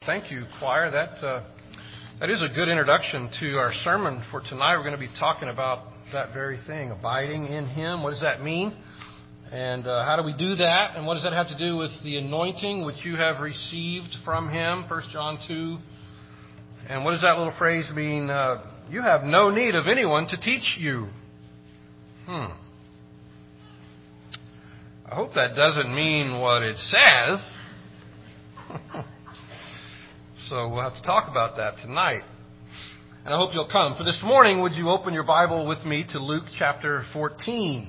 Thank you, choir. That is a good introduction to our sermon for tonight. We're going to be talking about that very thing, abiding in Him. What does that mean? And how do we do that? And what does that have to do with the anointing which you have received from Him, 1 John 2? And what does that little phrase mean? You have no need of anyone to teach you. I hope that doesn't mean what it says. So we'll have to talk about that tonight. And I hope you'll come. For this morning, would you open your Bible with me to Luke chapter 14?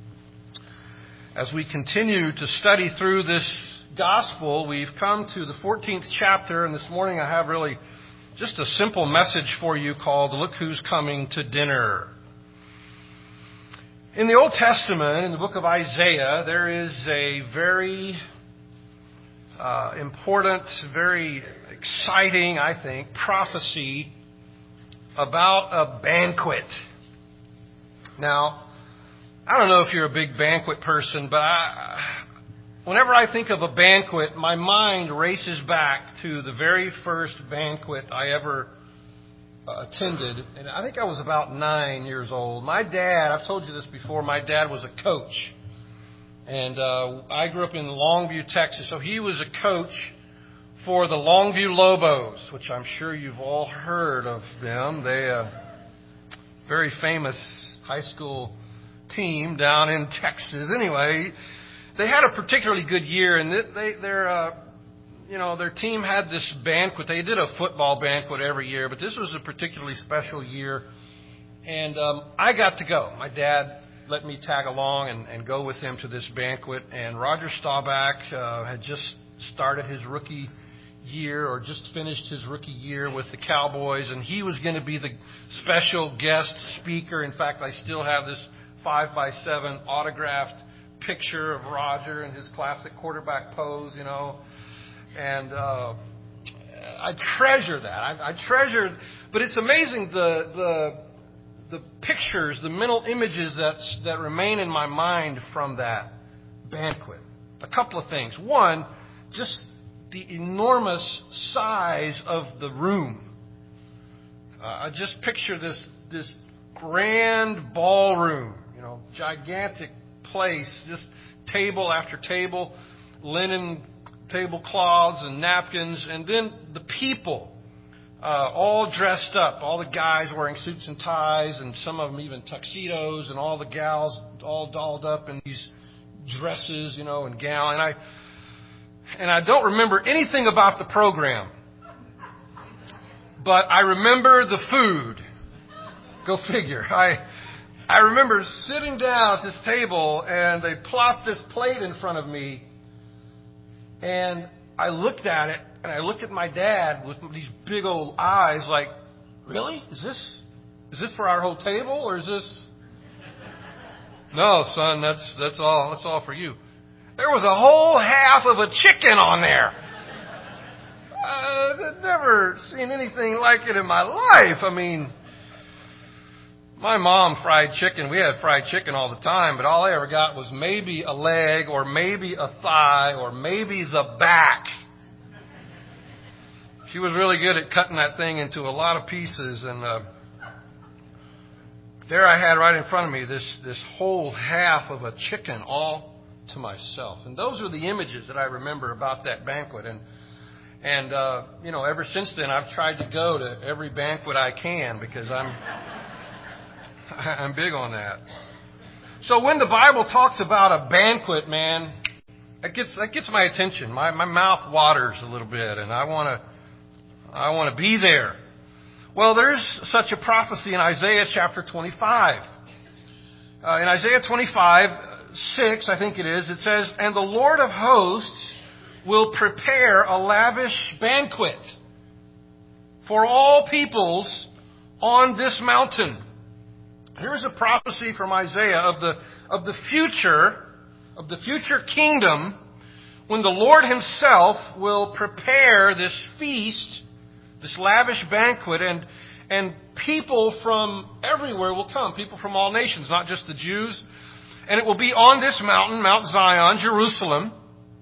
As we continue to study through this gospel, we've come to the 14th chapter, and this morning I have really just a simple message for you called, Look Who's Coming to Dinner. In the Old Testament, in the book of Isaiah, there is a very important, very exciting, I think, prophecy about a banquet. Now, I don't know if you're a big banquet person, but whenever I think of a banquet, my mind races back to the very first banquet I ever attended. And I think I was about 9 years old. My dad, I've told you this before, my dad was a coach. And I grew up in Longview, Texas. So he was a coach for the Longview Lobos, which I'm sure you've all heard of them. They very famous high school team down in Texas. Anyway, they had a particularly good year, and their team had this banquet. They did a football banquet every year, but this was a particularly special year. And I got to go. My dad let me tag along and go with him to this banquet. And Roger Staubach had just started his rookie year, or just finished his rookie year with the Cowboys, and he was going to be the special guest speaker. In fact, I still have this 5x7 autographed picture of Roger in his classic quarterback pose, and I treasure that. I treasure, but it's amazing the pictures, the mental images that remain in my mind from that banquet. A couple of things. One, just the enormous size of the room. I just picture this grand ballroom, gigantic place, just table after table, linen tablecloths and napkins, and then the people. All dressed up, all the guys wearing suits and ties, and some of them even tuxedos, and all the gals all dolled up in these dresses, and gown. And I don't remember anything about the program, but I remember the food. Go figure. I remember sitting down at this table, and they plopped this plate in front of me, and I looked at it. And I looked at my dad with these big old eyes like, really? Is this for our whole table, or is this? No, son, that's all for you. There was a whole half of a chicken on there. I'd never seen anything like it in my life. I mean, my mom fried chicken. We had fried chicken all the time, but all I ever got was maybe a leg, or maybe a thigh, or maybe the back. She was really good at cutting that thing into a lot of pieces, and there I had right in front of me this whole half of a chicken all to myself. And those are the images that I remember about that banquet. And ever since then, I've tried to go to every banquet I can, because I'm big on that. So when the Bible talks about a banquet, man, that gets my attention. My mouth waters a little bit, and I want to be there. Well, there's such a prophecy in Isaiah chapter 25. In Isaiah 25:6, I think it is, it says, "And the Lord of hosts will prepare a lavish banquet for all peoples on this mountain." Here's a prophecy from Isaiah of the future kingdom, when the Lord Himself will prepare this feast, this lavish banquet, and people from everywhere will come. People from all nations, not just the Jews. And it will be on this mountain, Mount Zion, Jerusalem.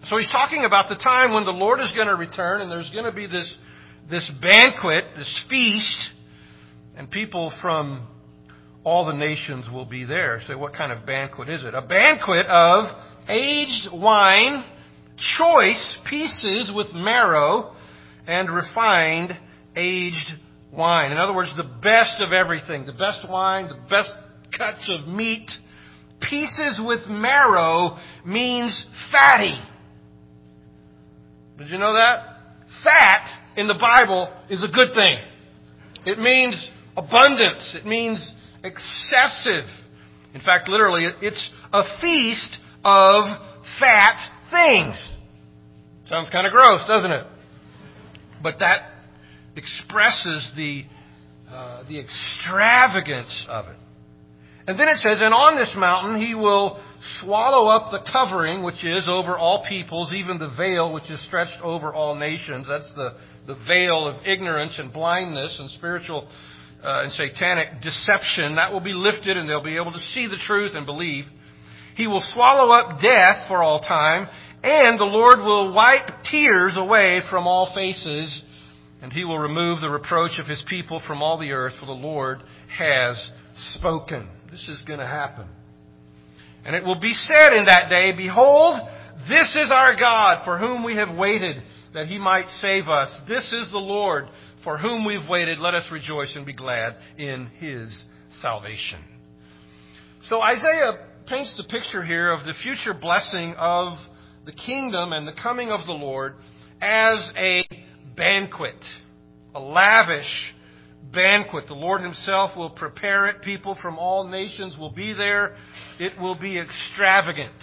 So he's talking about the time when the Lord is going to return, and there's going to be this banquet, this feast, and people from all the nations will be there. So what kind of banquet is it? A banquet of aged wine, choice pieces with marrow, and refined aged wine. In other words, the best of everything. The best wine, the best cuts of meat. Pieces with marrow means fatty. Did you know that? Fat in the Bible is a good thing. It means abundance. It means excessive. In fact, literally, it's a feast of fat things. Sounds kind of gross, doesn't it? But that expresses the extravagance of it. And then it says, and on this mountain he will swallow up the covering, which is over all peoples, even the veil, which is stretched over all nations. That's the veil of ignorance and blindness and spiritual and satanic deception. That will be lifted, and they'll be able to see the truth and believe. He will swallow up death for all time, and the Lord will wipe tears away from all faces, and he will remove the reproach of his people from all the earth, for the Lord has spoken. This is going to happen. And it will be said in that day, behold, this is our God, for whom we have waited, that he might save us. This is the Lord, for whom we've waited. Let us rejoice and be glad in his salvation. So Isaiah paints the picture here of the future blessing of the kingdom and the coming of the Lord as a banquet, a lavish banquet. The Lord himself will prepare it. People from all nations will be there. It will be extravagant.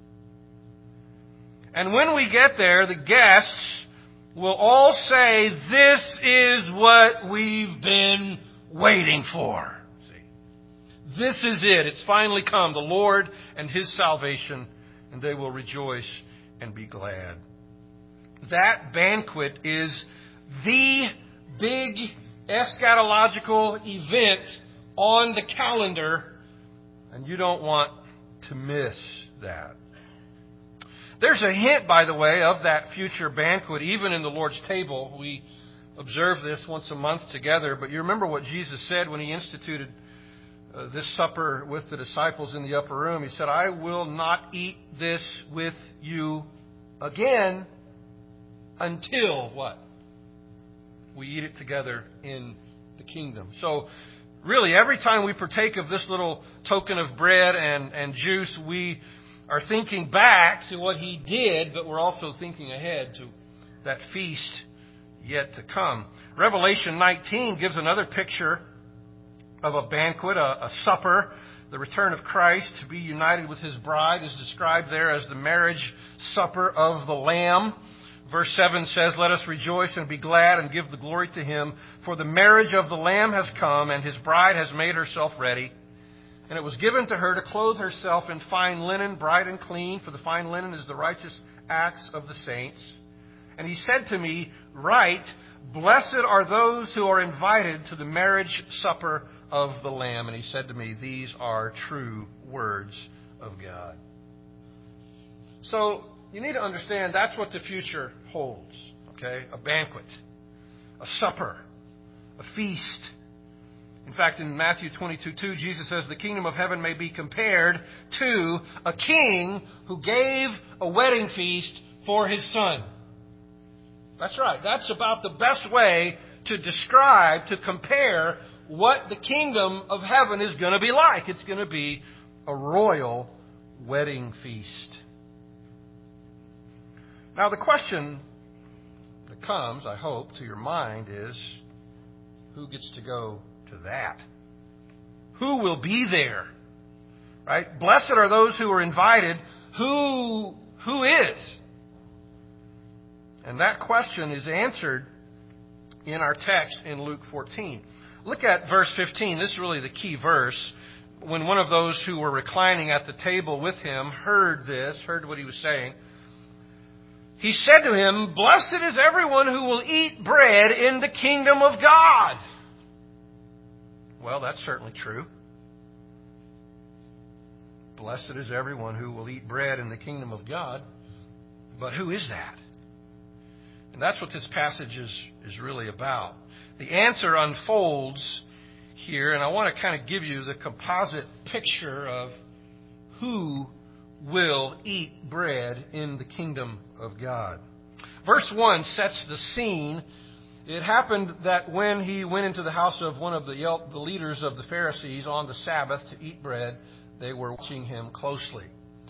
And when we get there, the guests will all say, this is what we've been waiting for. See? This is it. It's finally come. The Lord and his salvation. And they will rejoice and be glad. That banquet is the big eschatological event on the calendar, and you don't want to miss that. There's a hint, by the way, of that future banquet, even in the Lord's table. We observe this once a month together, but you remember what Jesus said when he instituted this supper with the disciples in the upper room. He said, I will not eat this with you again until what? We eat it together in the kingdom. So really, every time we partake of this little token of bread and juice, we are thinking back to what he did, but we're also thinking ahead to that feast yet to come. Revelation 19 gives another picture of a banquet, a supper. The return of Christ to be united with his bride is described there as the marriage supper of the Lamb. Verse 7 says, let us rejoice and be glad and give the glory to him, for the marriage of the Lamb has come, and his bride has made herself ready. And it was given to her to clothe herself in fine linen, bright and clean, for the fine linen is the righteous acts of the saints. And he said to me, write, blessed are those who are invited to the marriage supper of the Lamb. And he said to me, these are true words of God. So, you need to understand that's what the future holds, okay? A banquet, a supper, a feast. In fact, in Matthew 22:2, Jesus says, the kingdom of heaven may be compared to a king who gave a wedding feast for his son. That's right. That's about the best way to describe, to compare what the kingdom of heaven is going to be like. It's going to be a royal wedding feast. Now, the question that comes, I hope, to your mind is, who gets to go to that? Who will be there? Right? Blessed are those who are invited. Who is? And that question is answered in our text in Luke 14. Look at verse 15. This is really the key verse. When one of those who were reclining at the table with him heard what he was saying, he said to him, blessed is everyone who will eat bread in the kingdom of God. Well, that's certainly true. Blessed is everyone who will eat bread in the kingdom of God. But who is that? And that's what this passage is really about. The answer unfolds here, and I want to kind of give you the composite picture of who will eat bread in the kingdom of God. Verse 1 sets the scene. It happened that when he went into the house of one of the leaders of the Pharisees on the Sabbath to eat bread, they were watching him closely.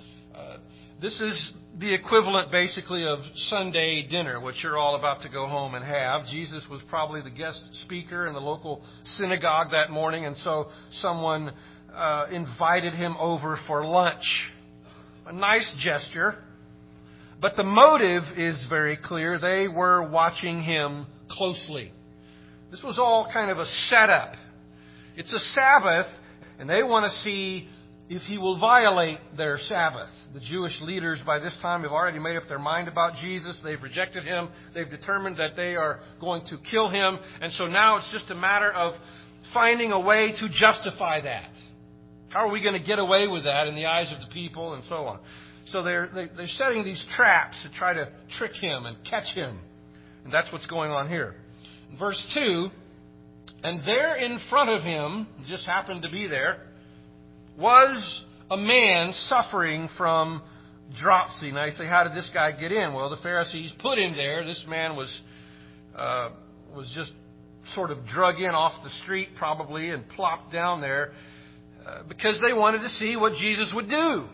This is the equivalent, basically, of Sunday dinner, which you're all about to go home and have. Jesus was probably the guest speaker in the local synagogue that morning, and so someone invited him over for lunch. A nice gesture. But the motive is very clear. They were watching him closely. This was all kind of a setup. It's a Sabbath, and they want to see if he will violate their Sabbath. The Jewish leaders by this time have already made up their mind about Jesus. They've rejected him. They've determined that they are going to kill him. And so now it's just a matter of finding a way to justify that. How are we going to get away with that in the eyes of the people and so on? So they're setting these traps to try to trick him and catch him. And that's what's going on here. In verse 2, and there in front of him, just happened to be there, was a man suffering from dropsy. Now you say, how did this guy get in? Well, the Pharisees put him there. This man was just sort of drug in off the street probably and plopped down there because they wanted to see what Jesus would do.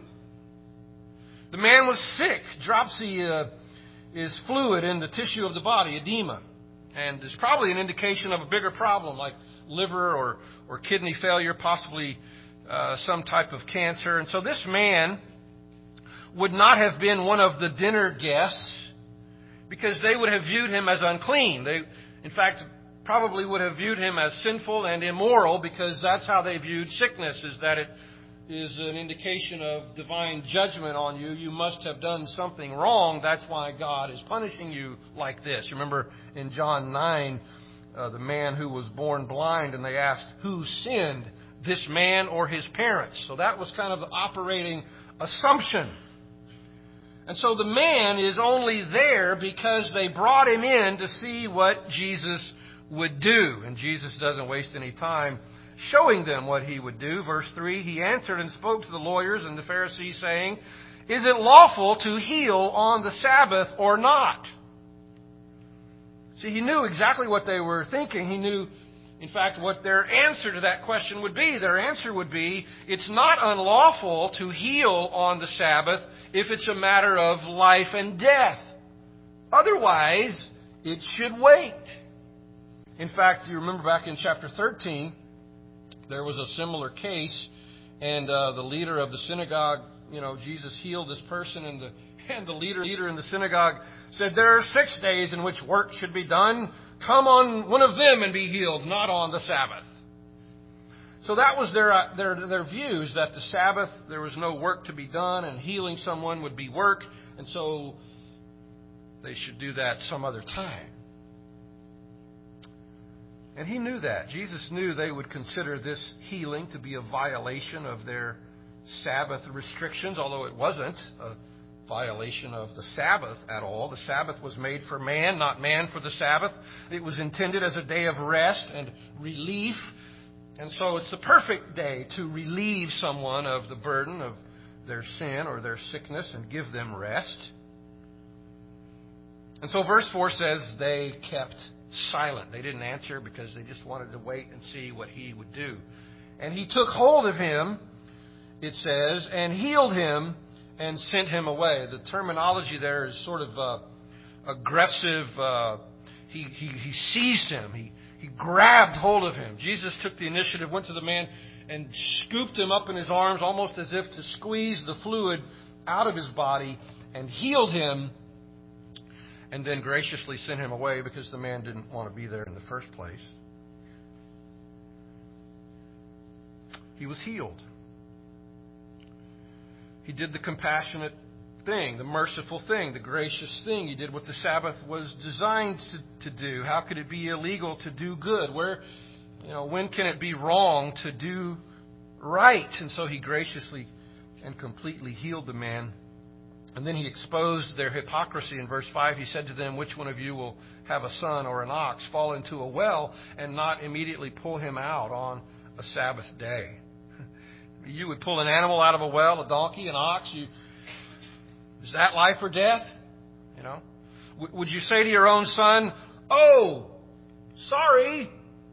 The man was sick. Dropsy is fluid in the tissue of the body, edema. And is probably an indication of a bigger problem like liver or kidney failure, possibly some type of cancer. And so this man would not have been one of the dinner guests because they would have viewed him as unclean. They, in fact, probably would have viewed him as sinful and immoral because that's how they viewed sickness, is that it is an indication of divine judgment on you. You must have done something wrong. That's why God is punishing you like this. You remember in John 9, the man who was born blind, and they asked, who sinned, this man or his parents? So that was kind of the operating assumption. And so the man is only there because they brought him in to see what Jesus would do. And Jesus doesn't waste any time showing them what he would do. Verse 3, he answered and spoke to the lawyers and the Pharisees, saying, is it lawful to heal on the Sabbath or not? See, he knew exactly what they were thinking. He knew, in fact, what their answer to that question would be. Their answer would be, it's not unlawful to heal on the Sabbath if it's a matter of life and death. Otherwise, it should wait. In fact, you remember back in chapter 13, there was a similar case, and the leader of the synagogue, Jesus healed this person, and the leader in the synagogue said, there are 6 days in which work should be done. Come on one of them and be healed, not on the Sabbath. So that was their views, that the Sabbath, there was no work to be done, and healing someone would be work, and so they should do that some other time. And he knew that. Jesus knew they would consider this healing to be a violation of their Sabbath restrictions, although it wasn't a violation of the Sabbath at all. The Sabbath was made for man, not man for the Sabbath. It was intended as a day of rest and relief. And so it's the perfect day to relieve someone of the burden of their sin or their sickness and give them rest. And so verse 4 says they kept silent. They didn't answer because they just wanted to wait and see what he would do. And he took hold of him, it says, and healed him and sent him away. The terminology there is sort of aggressive. He seized him. He grabbed hold of him. Jesus took the initiative, went to the man and scooped him up in his arms almost as if to squeeze the fluid out of his body and healed him, and then graciously sent him away because the man didn't want to be there in the first place. He was healed. He did the compassionate thing, the merciful thing, the gracious thing. He did what the Sabbath was designed to do. How could it be illegal to do good? When can it be wrong to do right? And so he graciously and completely healed the man And then he exposed their hypocrisy in verse 5. He said to them, which one of you will have a son or an ox fall into a well and not immediately pull him out on a Sabbath day? You would pull an animal out of a well, a donkey, an ox. Is that life or death? You know? Would you say to your own son, oh, sorry,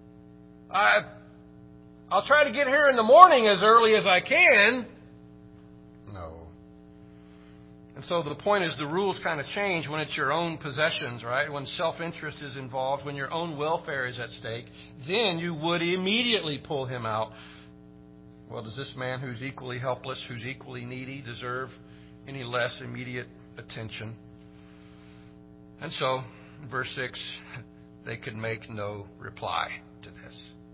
I'll try to get here in the morning as early as I can? No. And so the point is the rules kind of change when it's your own possessions, right? When self-interest is involved, when your own welfare is at stake, then you would immediately pull him out. Well, does this man who's equally helpless, who's equally needy, deserve any less immediate attention? And so, in verse 6, they could make no reply to this.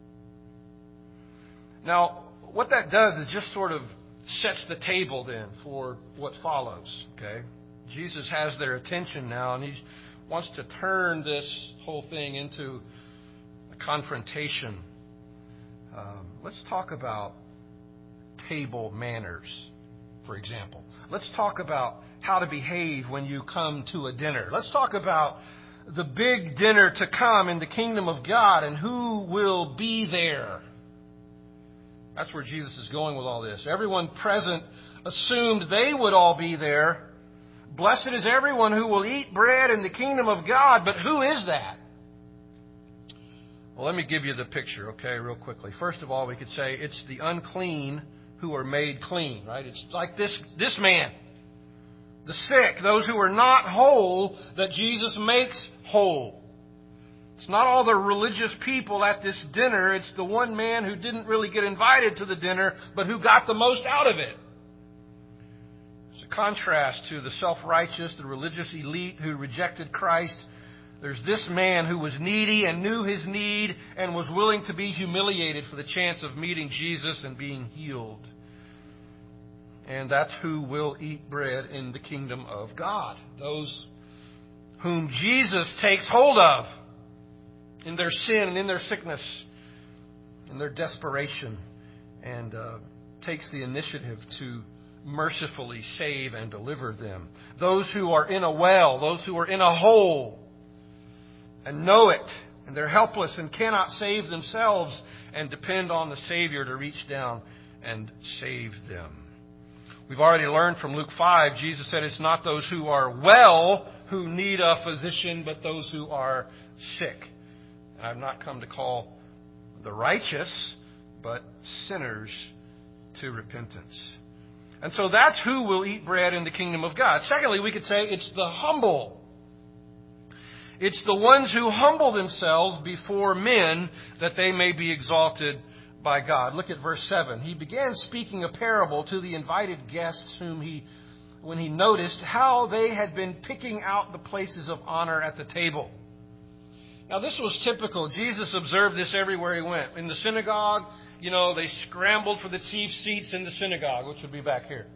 Now, what that does is just sort of sets the table then for what follows. Okay, Jesus has their attention now, and he wants to turn this whole thing into a confrontation. Let's talk about table manners, for example. Let's talk about how to behave when you come to a dinner. Let's talk about the big dinner to come in the kingdom of God and who will be there. That's where Jesus is going with all this. Everyone present assumed they would all be there. Blessed is everyone who will eat bread in the kingdom of God. But who is that? Well, let me give you the picture, okay, real quickly. First of all, we could say it's the unclean who are made clean, right? It's like this man. The sick, those who are not whole, that Jesus makes whole. It's not all the religious people at this dinner. It's the one man who didn't really get invited to the dinner, but who got the most out of it. It's a contrast to the self-righteous, the religious elite who rejected Christ. There's this man who was needy and knew his need and was willing to be humiliated for the chance of meeting Jesus and being healed. And that's who will eat bread in the kingdom of God. Those whom Jesus takes hold of in their sin and in their sickness, in their desperation, and takes the initiative to mercifully save and deliver them. Those who are in a well, those who are in a hole, and know it, and they're helpless and cannot save themselves, and depend on the Savior to reach down and save them. We've already learned from Luke 5, Jesus said it's not those who are well who need a physician, but those who are sick. I've not come to call the righteous, but sinners to repentance. And so that's who will eat bread in the kingdom of God. Secondly, we could say it's the humble. It's the ones who humble themselves before men that they may be exalted by God. Look at verse 7. He began speaking a parable to the invited guests when he noticed how they had been picking out the places of honor at the table. Now, this was typical. Jesus observed this everywhere he went. In the synagogue, they scrambled for the chief seats in the synagogue, which would be back here.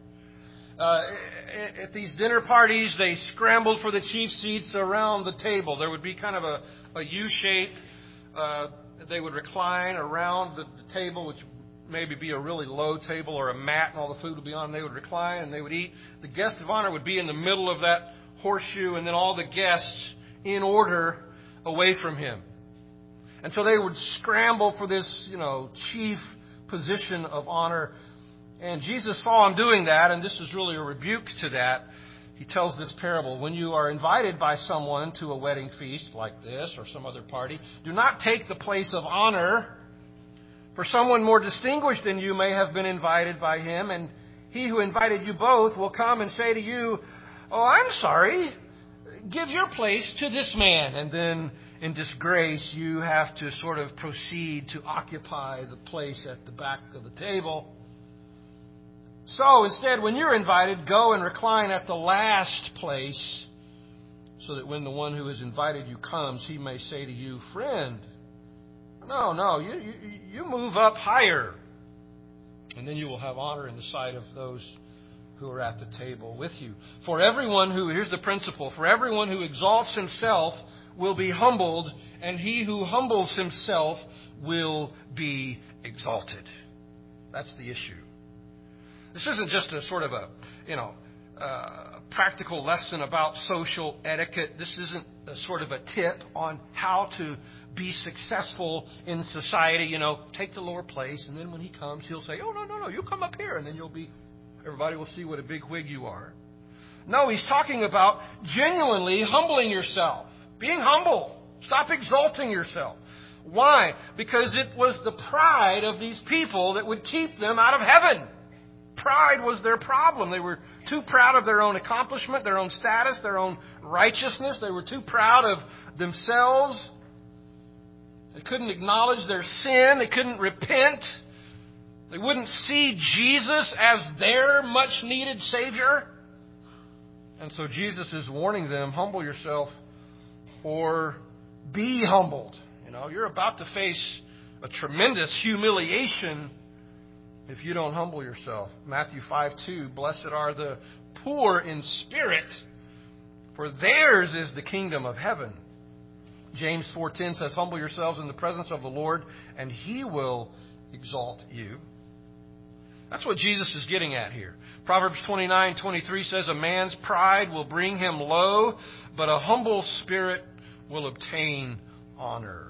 At these dinner parties, they scrambled for the chief seats around the table. There would be kind of a U-shape. They would recline around the table, which maybe be a really low table or a mat, and all the food would be on. They would recline and they would eat. The guest of honor would be in the middle of that horseshoe, and then all the guests in order away from him. And so they would scramble for this, chief position of honor. And Jesus saw him doing that, and this is really a rebuke to that. He tells this parable. When you are invited by someone to a wedding feast like this or some other party, do not take the place of honor, for someone more distinguished than you may have been invited by him, and he who invited you both will come and say to you, "Oh, I'm sorry, give your place to this man." And then in disgrace, you have to sort of proceed to occupy the place at the back of the table. So instead, when you're invited, go and recline at the last place, so that when the one who has invited you comes, he may say to you, "Friend, no, you move up higher." And then you will have honor in the sight of those who are at the table with you. Here's the principle, for everyone who exalts himself will be humbled, and he who humbles himself will be exalted. That's the issue. This isn't just a sort of practical lesson about social etiquette. This isn't a sort of a tip on how to be successful in society. You know, take the lower place, and then when he comes, he'll say, "Oh, no, you come up here," and then everybody will see what a big wig you are. No, he's talking about genuinely humbling yourself, being humble. Stop exalting yourself. Why? Because it was the pride of these people that would keep them out of heaven. Pride was their problem. They were too proud of their own accomplishment, their own status, their own righteousness. They were too proud of themselves. They couldn't acknowledge their sin. They couldn't repent. They wouldn't see Jesus as their much-needed Savior. And so Jesus is warning them, humble yourself or be humbled. You know, you're about to face a tremendous humiliation if you don't humble yourself. Matthew 5:2, blessed are the poor in spirit, for theirs is the kingdom of heaven. James 4:10 says, humble yourselves in the presence of the Lord, and He will exalt you. That's what Jesus is getting at here. Proverbs 29:23 says, a man's pride will bring him low, but a humble spirit will obtain honor.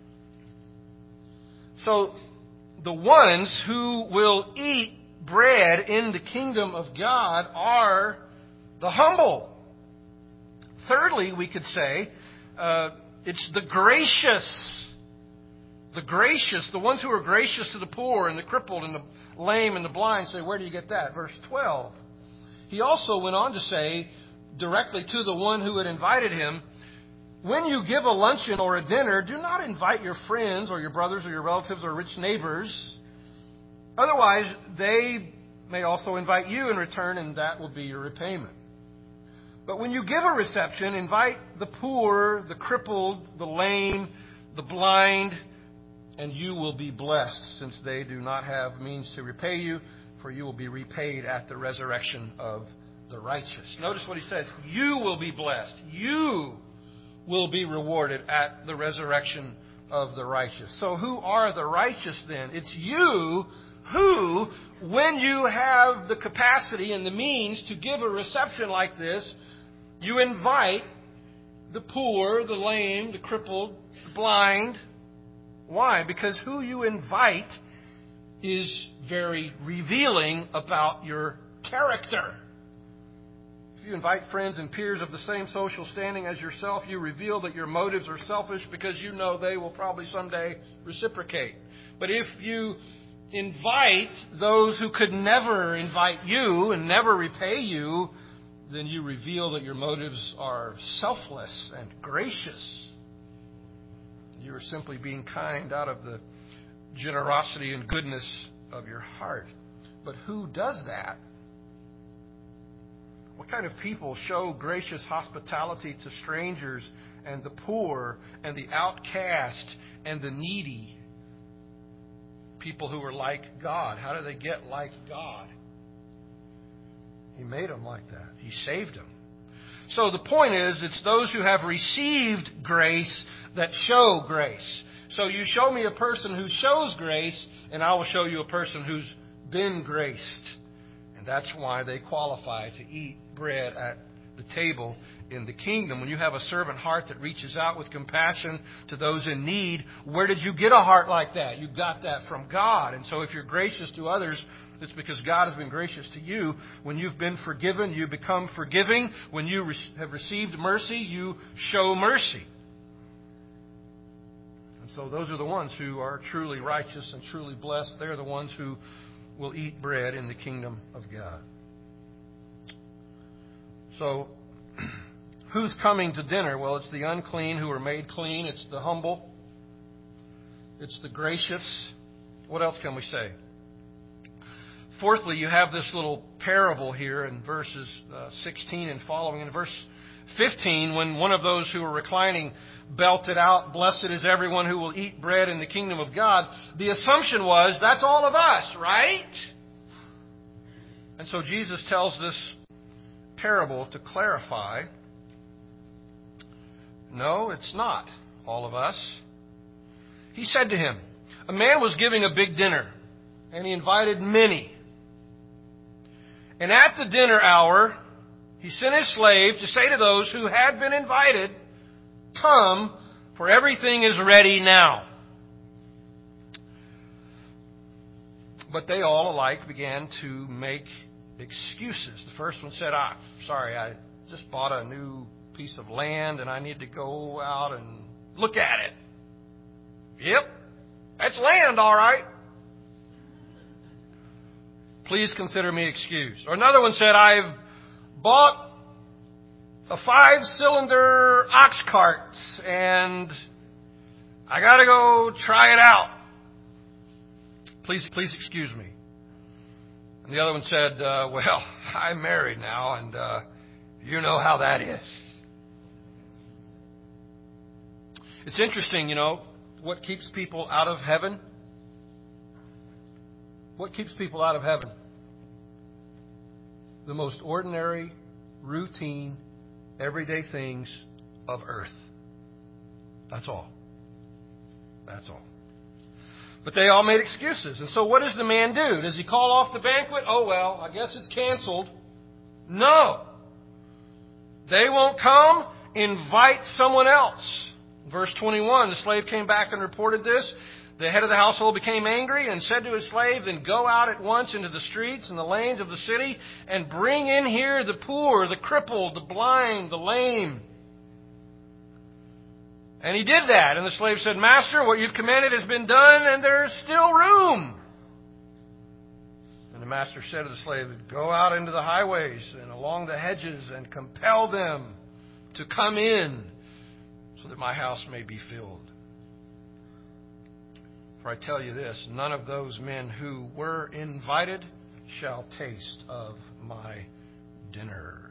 So, the ones who will eat bread in the kingdom of God are the humble. Thirdly, we could say, it's the gracious. The gracious, the ones who are gracious to the poor and the crippled and the lame and the blind. Say, where do you get that? Verse 12. He also went on to say directly to the one who had invited him, when you give a luncheon or a dinner, do not invite your friends or your brothers or your relatives or rich neighbors. Otherwise, they may also invite you in return, and that will be your repayment. But when you give a reception, invite the poor, the crippled, the lame, the blind, and you will be blessed, since they do not have means to repay you, for you will be repaid at the resurrection of the righteous. Notice what he says. You will be blessed. You will be rewarded at the resurrection of the righteous. So who are the righteous then? It's you who, when you have the capacity and the means to give a reception like this, you invite the poor, the lame, the crippled, the blind. Why? Because who you invite is very revealing about your character. If you invite friends and peers of the same social standing as yourself, you reveal that your motives are selfish because you know they will probably someday reciprocate. But if you invite those who could never invite you and never repay you, then you reveal that your motives are selfless and gracious. You are simply being kind out of the generosity and goodness of your heart. But who does that? What kind of people show gracious hospitality to strangers and the poor and the outcast and the needy? People who are like God. How do they get like God? He made them like that. He saved them. So the point is, it's those who have received grace that show grace. So you show me a person who shows grace, and I will show you a person who's been graced. And that's why they qualify to eat bread at the table in the kingdom. When you have a servant heart that reaches out with compassion to those in need, where did you get a heart like that? You got that from God. And so if you're gracious to others, it's because God has been gracious to you. When you've been forgiven, you become forgiving. When you have received mercy, you show mercy. And so those are the ones who are truly righteous and truly blessed. They're the ones who will eat bread in the kingdom of God. So, who's coming to dinner? Well, it's the unclean who are made clean. It's the humble. It's the gracious. What else can we say? Fourthly, you have this little parable here in verses 16 and following. In verse 15, when one of those who are reclining belted out, "Blessed is everyone who will eat bread in the kingdom of God," the assumption was, that's all of us, right? And so Jesus tells this parable to clarify, no, it's not all of us. He said to him, a man was giving a big dinner, and he invited many. And at the dinner hour, He sent his slave to say to those who had been invited, "Come, for everything is ready now." But they all alike began to make excuses. The first one said, sorry, I just bought a new piece of land and I need to go out and look at it. Yep, that's land, all right. Please consider me excused. Or another one said, I've bought a 5-cylinder ox cart and I got to go try it out. Please excuse me. And the other one said, well, I'm married now and you know how that is. It's interesting, what keeps people out of heaven? What keeps people out of heaven? The most ordinary, routine, everyday things of earth. That's all. That's all. But they all made excuses. And so what does the man do? Does he call off the banquet? Oh, well, I guess it's canceled. No. They won't come. Invite someone else. Verse 21, the slave came back and reported this. The head of the household became angry and said to his slave, "Then go out at once into the streets and the lanes of the city and bring in here the poor, the crippled, the blind, the lame." And he did that. And the slave said, "Master, what you've commanded has been done, and there's still room." And the master said to the slave, "Go out into the highways and along the hedges and compel them to come in, so that my house may be filled. For I tell you this, none of those men who were invited shall taste of my dinner."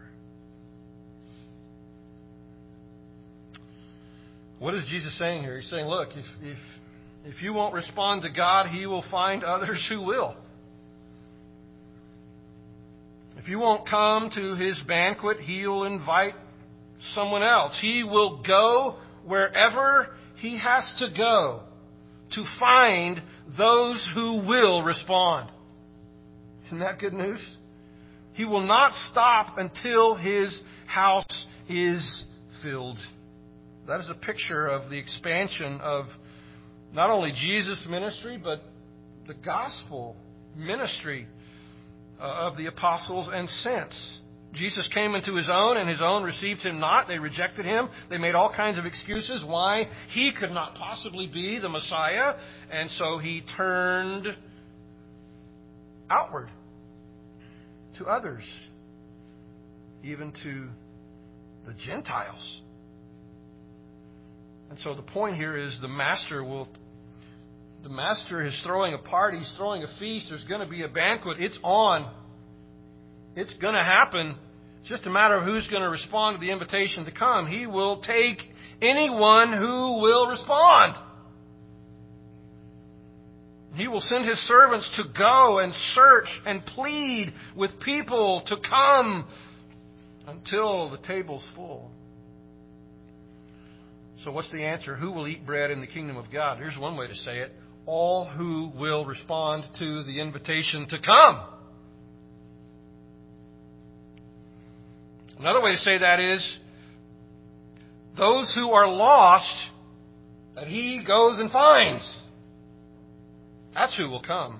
What is Jesus saying here? He's saying, look, if you won't respond to God, He will find others who will. If you won't come to His banquet, He will invite someone else. He will go wherever He has to go to find those who will respond. Isn't that good news? He will not stop until His house is filled. That is a picture of the expansion of not only Jesus' ministry, but the gospel ministry of the apostles and saints. Jesus came into His own, and His own received Him not. They rejected Him. They made all kinds of excuses why He could not possibly be the Messiah. And so He turned outward to others, even to the Gentiles. And so the point here is the master is throwing a party, he's throwing a feast, there's going to be a banquet, it's on. It's going to happen. It's just a matter of who's going to respond to the invitation to come. He will take anyone who will respond. He will send His servants to go and search and plead with people to come until the table's full. So what's the answer? Who will eat bread in the kingdom of God? Here's one way to say it. All who will respond to the invitation to come. Another way to say that is those who are lost that He goes and finds. That's who will come.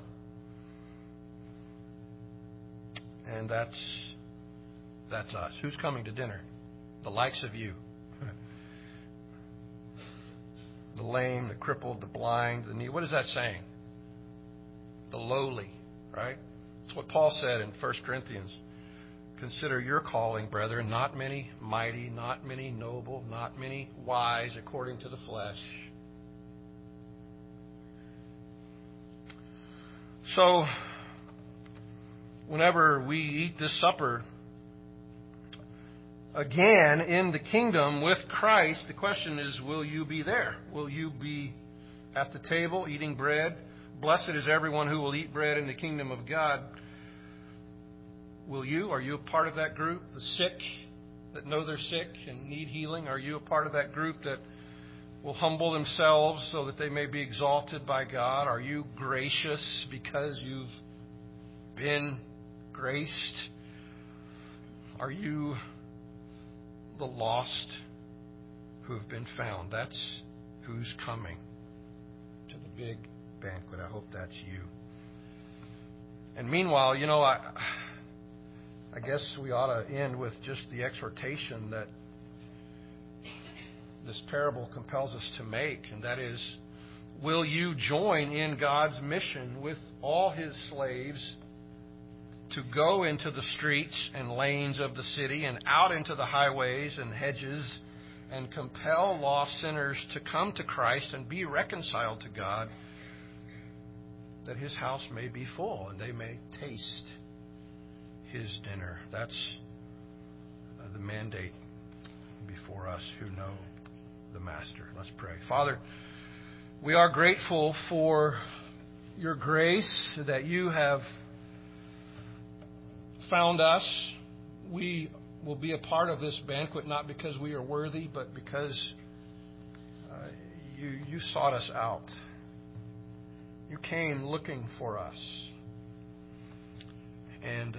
And that's us. Who's coming to dinner? The likes of you. The lame, the crippled, the blind, the needy. What is that saying? The lowly, right? That's what Paul said in 1 Corinthians. Consider your calling, brethren, not many mighty, not many noble, not many wise according to the flesh. So, whenever we eat this supper, again, in the kingdom with Christ, the question is, will you be there? Will you be at the table eating bread? Blessed is everyone who will eat bread in the kingdom of God. Will you? Are you a part of that group? The sick that know they're sick and need healing? Are you a part of that group that will humble themselves so that they may be exalted by God? Are you gracious because you've been graced? Are you the lost who have been found? That's who's coming to the big banquet. I hope that's you. And meanwhile, I guess we ought to end with just the exhortation that this parable compels us to make, and that is, will you join in God's mission with all His slaves to go into the streets and lanes of the city and out into the highways and hedges and compel lost sinners to come to Christ and be reconciled to God, that His house may be full and they may taste His dinner? That's the mandate before us who know the Master. Let's pray. Father, we are grateful for your grace that you have found us. We will be a part of this banquet not because we are worthy, but because you sought us out. You came looking for us. And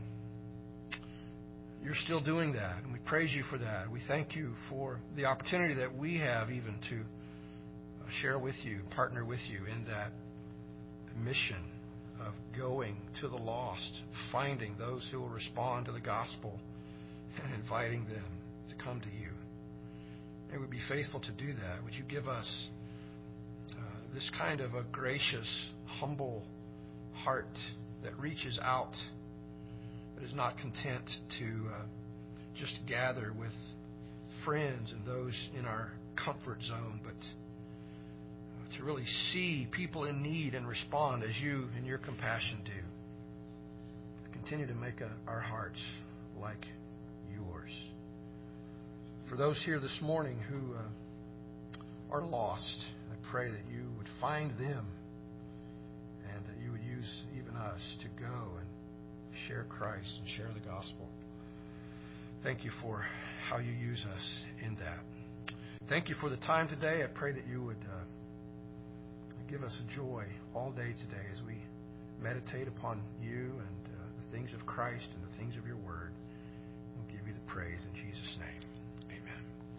you're still doing that, and we praise you for that. We thank you for the opportunity that we have even to share with you, partner with you in that mission of going to the lost, finding those who will respond to the gospel, and inviting them to come to you. May we be faithful to do that. Would you give us this kind of a gracious, humble heart that reaches out, that is not content to just gather with friends and those in our comfort zone, but to really see people in need and respond as you in your compassion do. Continue to make our hearts like yours. For those here this morning who are lost, I pray that you would find them and that you would use even us to go and share Christ and share the gospel. Thank you for how you use us in that. Thank you for the time today. I pray that you would give us a joy all day today as we meditate upon you and the things of Christ and the things of your word. We'll give you the praise in Jesus' name. Amen.